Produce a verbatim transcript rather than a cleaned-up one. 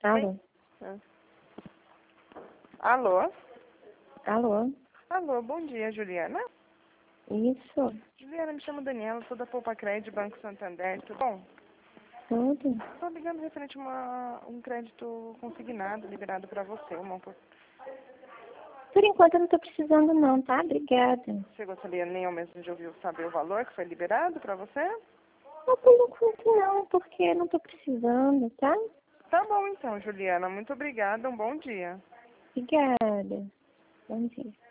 Alô? Ah. Alô? Alô? Alô, bom dia, Juliana. Isso, Juliana, me chamo Daniela, sou da Poupa Crédito, Banco Santander, tudo bom? tudo. Estou ligando referente a uma, um crédito consignado, liberado para você. Uma, opor- Por enquanto eu não tô precisando não, tá? Obrigada. você gostaria nem ao mesmo de ouvir saber o valor que foi liberado para você? Não, por enquanto não, porque eu não tô precisando, tá? Tá bom então, Juliana. Muito obrigada, um bom dia. Obrigada. Bom dia.